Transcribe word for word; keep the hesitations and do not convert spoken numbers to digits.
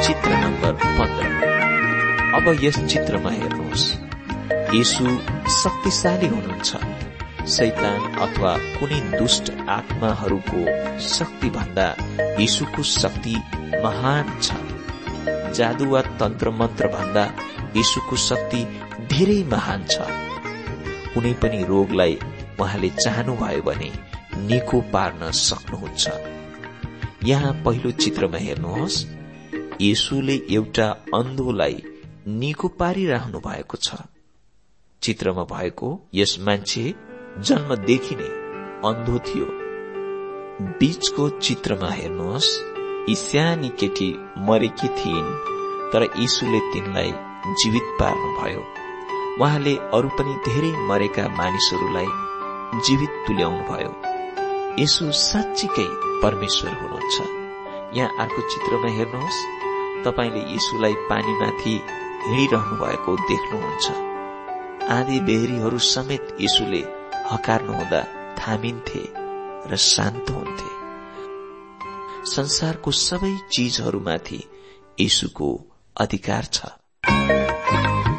चित्र नम्बर पन्ध्र। अब यस चित्रमा हेर्नुहोस्, येशू शक्तिशाली हुनुहुन्छ। शैतान अथवा कुनै दुष्ट आत्माहरूको शक्ति भन्दा येशूको शक्ति महान छ। जादु वा तन्त्र मन्त्र भन्दा येशूको शक्ति धेरै महान छ। कुनै पनि रोगलाई उहाँले चाहनुभयो भने निको पार्न सक्नुहुन्छ। यहाँ पहिलो चित्रमा हेर्नुहोस्, येशूले एउटा अन्धोलाई निको पारिरहनु भएको छ। चित्रमा भएको यस मान्छे जन्मदेखि नै अन्धो थियो। बीचको चित्रमा हेर्नुहोस्, यी सानी केटी मरेकी थिइन्, तर येशूले तिनलाई जीवित पार्नुभयो। उहाँले अरू पनि धेरै मरेका मानिसहरूलाई जीवित तुल्याउनुभयो। येशू साँच्चीकै परमेश्वर हुनुहुन्छ। यहाँ अर्को चित्रमा हेर्नुहोस्, तपाईले येशूलाई पानीमाथि हिँडिरहनु भएको देख्नुहुन्छ। आँधी बेहरीहरू समेत येशूले हकार्नुहुँदा थामिन्थे र शान्त हुन्थे। संसारको सबै चीजहरूमाथि येशूको अधिकार छ।